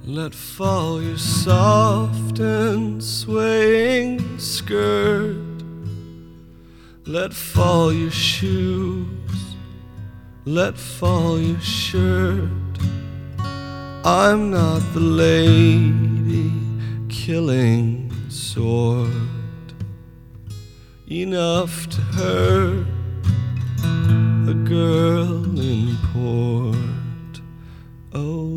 Let fall your soft and swaying skirt. Let fall your shoes. Let fall your shirt. I'm not the lady killing sort, enough to hurt a girl in port. Oh,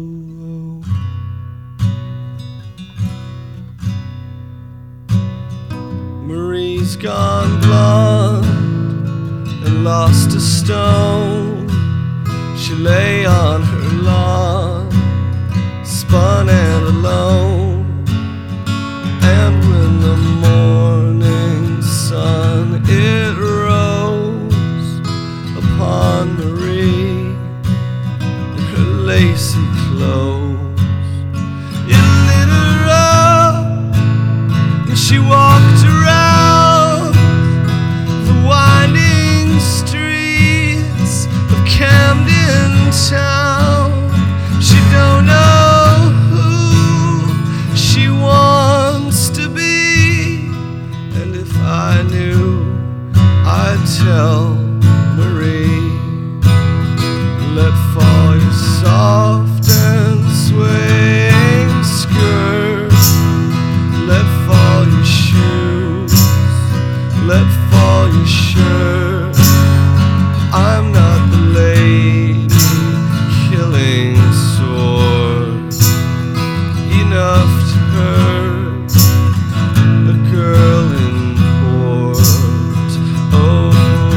Marie's gone blonde and lost a stone. She lay on her lawn, spun and alone. And when the morning sun it rose upon Marie in her lacy clothes, it lit her up and she walked around the winding streets of Camden Town. She don't know who she wants to be, and if I knew, I'd tell Marie. Let fall your soft and swaying skirt. Let fall your shoes. Let fall your shirt. I'm not the lady killing sword, enough to hurt a girl in port. Oh,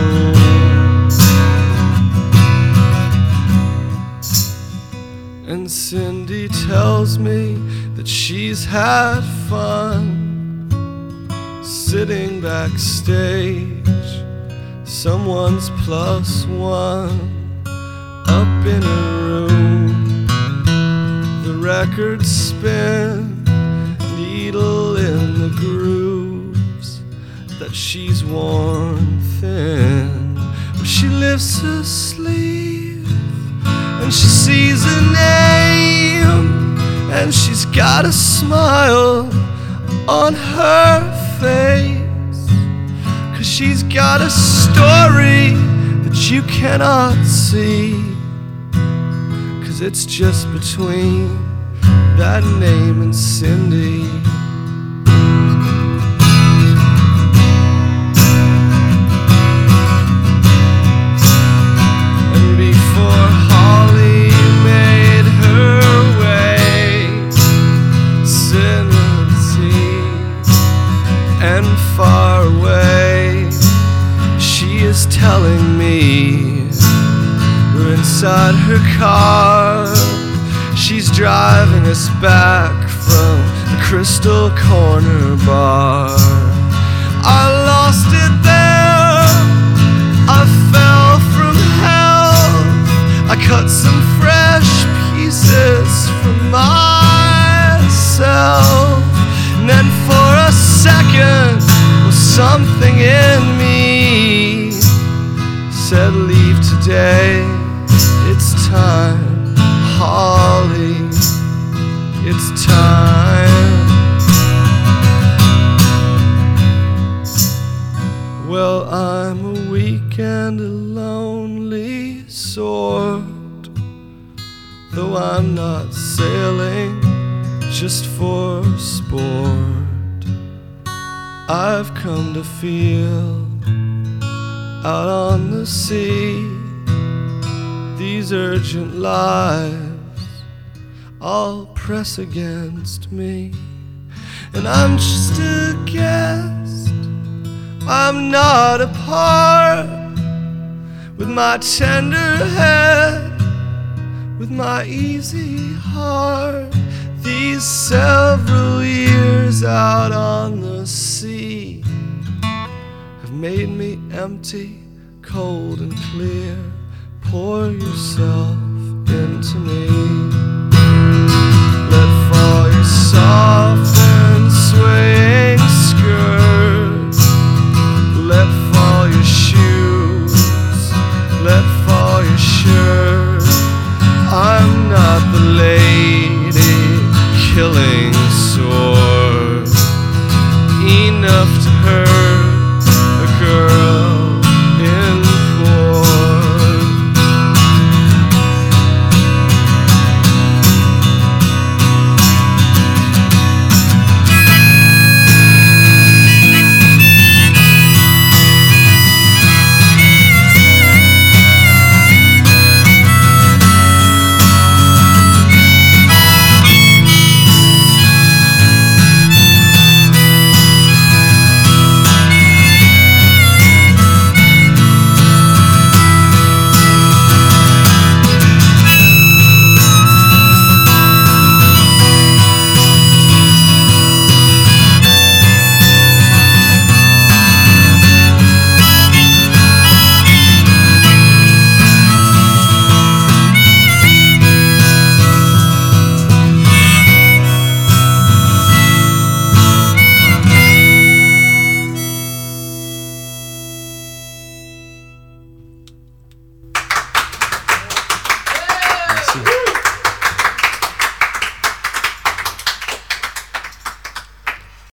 and Cindy tells me that she's had fun sitting backstage, someone's +1 up in a room. The records spin, needle in the grooves that she's worn thin. But she lifts her sleeve and she sees a name, and she's got a smile on her face, 'cause she's got a story that you cannot see, 'cause it's just between that name and Cindy. And before Holly made her way, Cindy and far away, she is telling me we're inside her car. She's driving us back from the Crystal Corner bar. I lost it there, I fell from hell, I cut some fresh pieces from myself, and then for a second was something in me said, leave today, it's time, Holly, it's time. Well, I'm a weak and a lonely sort, though I'm not sailing just for sport. I've come to feel out on the sea these urgent lives all press against me, and I'm just a guest, I'm not a part, with my tender head, with my easy heart. These several years out on the sea have made me empty, cold and clear. Pour yourself into me. Let fall your soul.